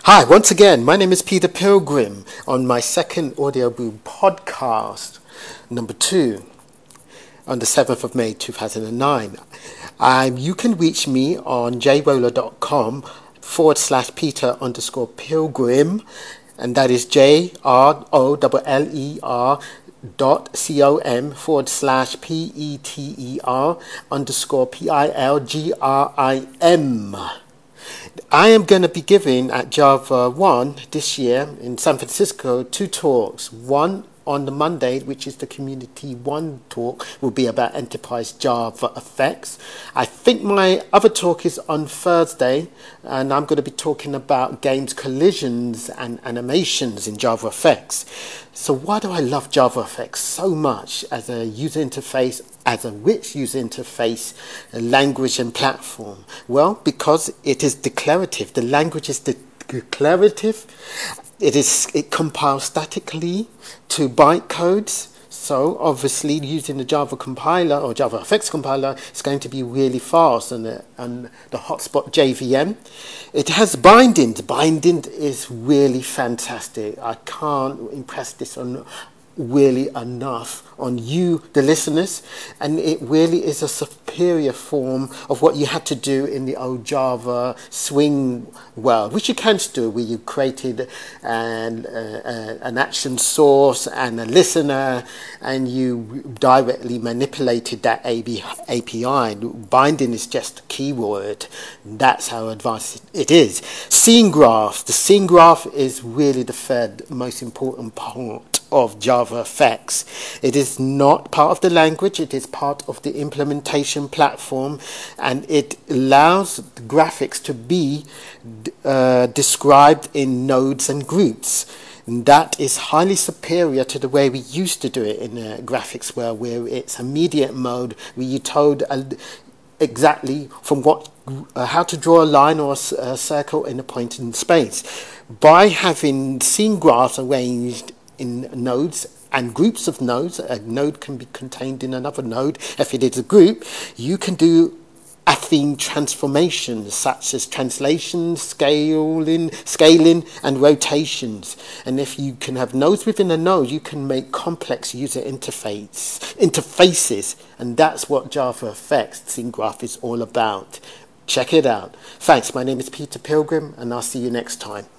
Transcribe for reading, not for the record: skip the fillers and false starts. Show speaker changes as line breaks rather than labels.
Hi, once again, my name is Peter Pilgrim on my second Audio Boom podcast, number 2, on the 7th of May 2009. You can reach me on jroller.com/Peter_Pilgrim, and that is JROLLER.COM/PETER_PILGRIM. I am going to be giving at Java 1 this year in San Francisco 2 talks. One on the Monday, which is the Community 1 talk, will be about Enterprise Java effects. I think my other talk is on Thursday, and I'm going to be talking about games collisions and animations in Java effects. So why do I love Java effects so much as a user interface, as a rich user interface, language and platform? Well, because it is declarative. The language is declarative. It compiles statically to bytecodes. So obviously using the Java compiler or Java effects compiler is going to be really fast on the hotspot JVM. It has binding. Binding is really fantastic. I can't impress this on really enough on you, the listeners, and it really is a superior form of what you had to do in the old Java swing world, which you can still, where you created an action source and a listener, and you directly manipulated that API. Binding is just a keyword. That's how advanced it is. Scene graphs. The scene graph is really the third most important part of Java effects. It is not part of the language, it is part of the implementation platform, and it allows the graphics to be described in nodes and groups. And that is highly superior to the way we used to do it in the graphics world, where it's immediate mode, where you told exactly from how to draw a line or a circle in a point in space. By having scene graphs arranged in nodes and groups of nodes, a node can be contained in another node. If it is a group, you can do affine transformations such as translations, scaling, and rotations. And if you can have nodes within a node, you can make complex user interfaces, and that's what Java Effects Scene Graph is all about. Check it out. Thanks. My name is Peter Pilgrim, and I'll see you next time.